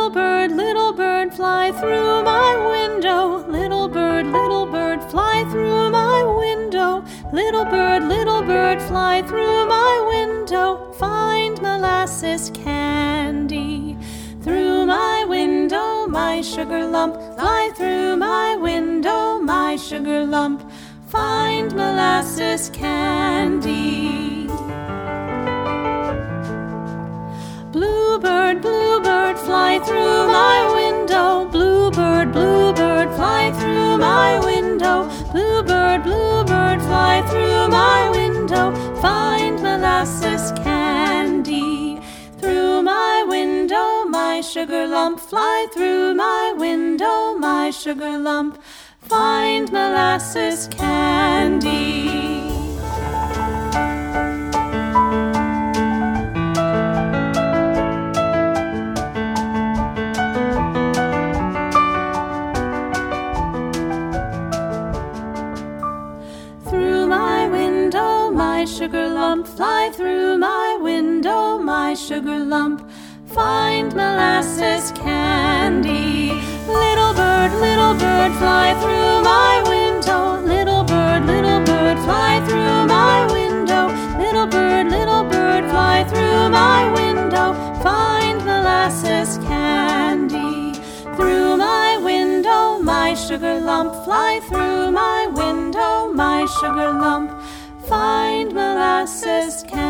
little bird, fly through my window. Little bird, fly through my window. Little bird, fly through my window. Find molasses candy. Through my window, my sugar lump. Fly through my window, my sugar lump. Find molasses candy. Bluebird, fly through my window. Bluebird, fly through my window. Bluebird, fly through my window. Find molasses candy. Through my window, my sugar lump. Fly through my window, my sugar lump. Find molasses candy. Through my window, my sugar lump. Fly through my window, my sugar lump. Find molasses candy. Little bird, fly through my window. Little bird, fly through my window. Little bird, fly through my window. Find molasses candy. Through my window, my sugar lump. Fly through my window, my sugar lump. Find molasses candy.